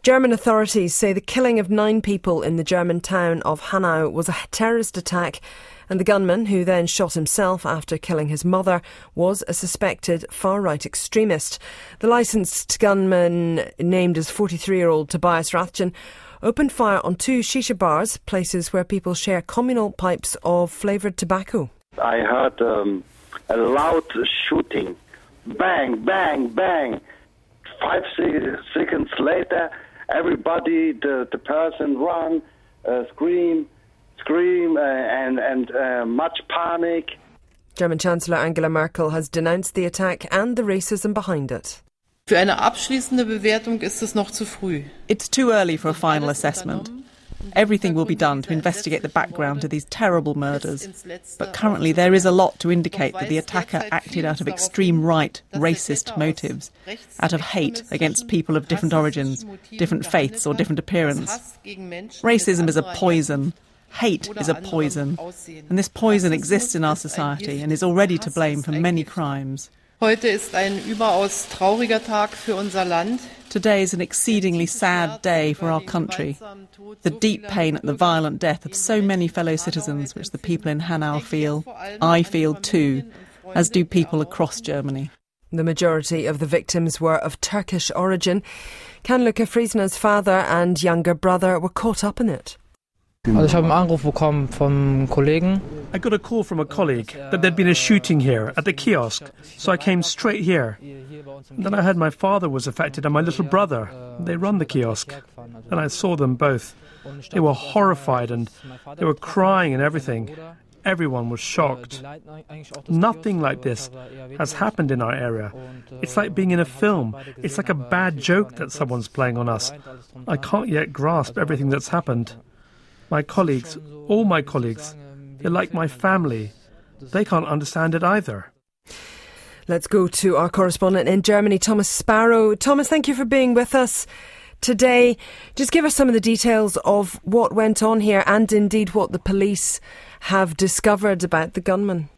German authorities say the killing of 9 people in the German town of Hanau was a terrorist attack, and the gunman, who then shot himself after killing his mother, was a suspected far-right extremist. The licensed gunman, named as 43-year-old Tobias Rathjen, opened fire on 2 shisha bars, places where people share communal pipes of flavoured tobacco. I heard a loud shooting. Bang, bang, bang. 5 seconds later, everybody, the person run, scream, and much panic. German Chancellor Angela Merkel has denounced the attack and the racism behind it. Für eine abschließende Bewertung ist es noch zu früh. It's too early for a final assessment. Everything will be done to investigate the background to these terrible murders. But currently there is a lot to indicate that the attacker acted out of extreme right, racist motives, out of hate against people of different origins, different faiths or different appearance. Racism is a poison. Hate is a poison. And this poison exists in our society and is already to blame for many crimes. Heute ist ein überaus trauriger Tag für unser Land. Today is an exceedingly sad day for our country. The deep pain at the violent death of so many fellow citizens, which the people in Hanau feel, I feel too, as do people across Germany. The majority of the victims were of Turkish origin. Kanluka Friesner's father and younger brother were caught up in it. Also ich habe einen Anruf bekommen vom Kollegen. I got a call from a colleague that there'd been a shooting here at the kiosk, so I came straight here. Then I heard my father was affected and my little brother. They run the kiosk, and I saw them both. They were horrified and they were crying and everything. Everyone was shocked. Nothing like this has happened in our area. It's like being in a film. It's like a bad joke that someone's playing on us. I can't yet grasp everything that's happened. My colleagues, all my colleagues, they're like my family. They can't understand it either. Let's go to our correspondent in Germany, Thomas Sparrow. Thomas, thank you for being with us today. Just give us some of the details of what went on here and indeed what the police have discovered about the gunman.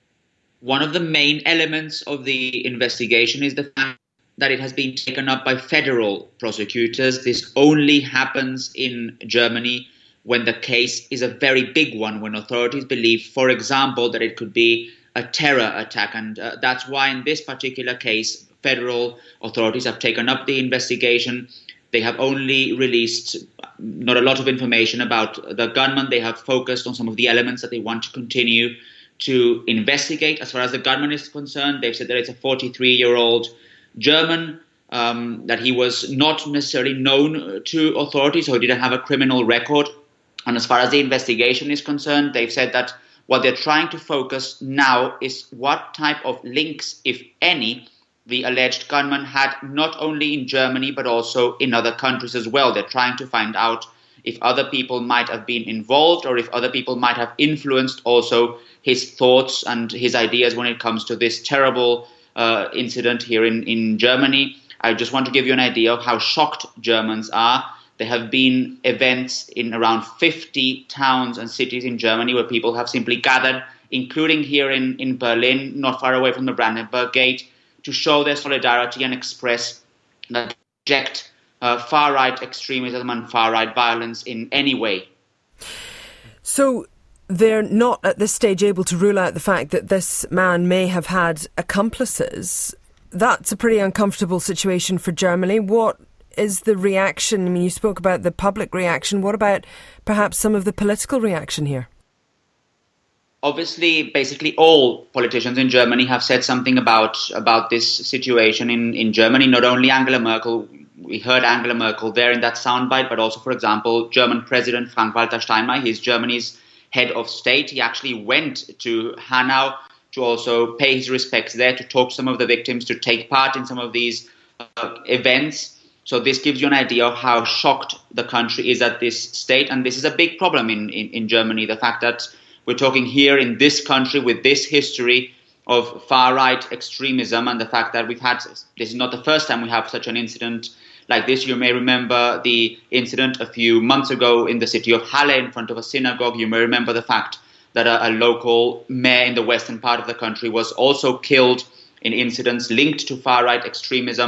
One of the main elements of the investigation is the fact that it has been taken up by federal prosecutors. This only happens in Germany when the case is a very big one, when authorities believe, for example, that it could be a terror attack. And that's why in this particular case, federal authorities have taken up the investigation. They have only released not a lot of information about the gunman. They have focused on some of the elements that they want to continue to investigate. As far as the gunman is concerned, they've said that it's a 43-year-old German, that he was not necessarily known to authorities, so he didn't have a criminal record. And as far as the investigation is concerned, they've said that what they're trying to focus now is what type of links, if any, the alleged gunman had not only in Germany but also in other countries as well. They're trying to find out if other people might have been involved or if other people might have influenced also his thoughts and his ideas when it comes to this terrible incident here in Germany. I just want to give you an idea of how shocked Germans are. There have been events in around 50 towns and cities in Germany where people have simply gathered, including here in Berlin, not far away from the Brandenburg Gate, to show their solidarity and express that reject far-right extremism and far-right violence in any way. So they're not at this stage able to rule out the fact that this man may have had accomplices. That's a pretty uncomfortable situation for Germany. What is the reaction? I mean, you spoke about the public reaction. What about perhaps some of the political reaction here? Obviously, basically all politicians in Germany have said something about this situation in Germany. Not only Angela Merkel, we heard Angela Merkel there in that soundbite, but also, for example, German President Frank-Walter Steinmeier. He's Germany's head of state. He actually went to Hanau to also pay his respects there, to talk to some of the victims, to take part in some of these events. So this gives you an idea of how shocked the country is at this state. And this is a big problem in Germany, the fact that we're talking here in this country with this history of far-right extremism, and the fact that this is not the first time we have such an incident like this. You may remember the incident a few months ago in the city of Halle in front of a synagogue. You may remember the fact that a local mayor in the western part of the country was also killed in incidents linked to far-right extremism.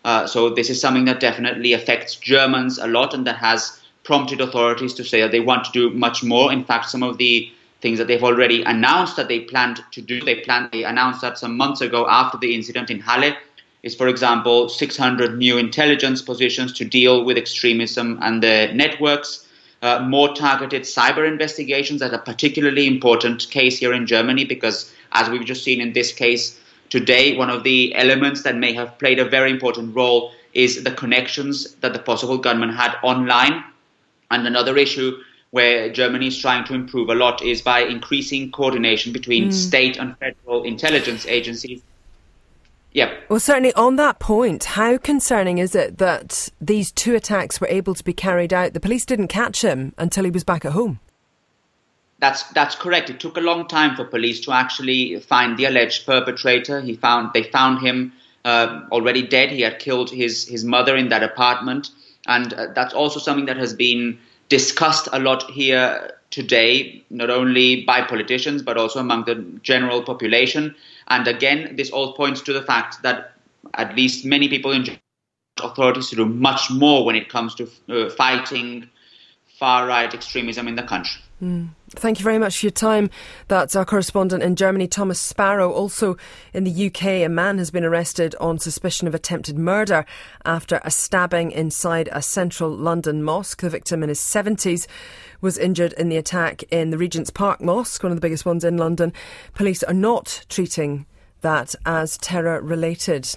So this is something that definitely affects Germans a lot, and that has prompted authorities to say that they want to do much more. In fact, some of the things that they've already announced that they planned to do, they announced that some months ago after the incident in Halle, is, for example, 600 new intelligence positions to deal with extremism and the networks, more targeted cyber investigations. That are a particularly important case here in Germany, because as we've just seen in this case today, one of the elements that may have played a very important role is the connections that the possible gunman had online. And another issue where Germany is trying to improve a lot is by increasing coordination between state and federal intelligence agencies. Yeah. Well, certainly on that point, how concerning is it that these two attacks were able to be carried out? The police didn't catch him until he was back at home. That's correct. It took a long time for police to actually find the alleged perpetrator. They found him already dead. He had killed his mother in that apartment. And that's also something that has been discussed a lot here today, not only by politicians, but also among the general population. And again, this all points to the fact that at least many people in authorities to do much more when it comes to fighting far-right extremism in the country. Thank you very much for your time. That's our correspondent in Germany, Thomas Sparrow. Also in the UK, a man has been arrested on suspicion of attempted murder after a stabbing inside a central London mosque. The victim, in his 70s, was injured in the attack in the Regent's Park Mosque, one of the biggest ones in London. Police are not treating that as terror-related.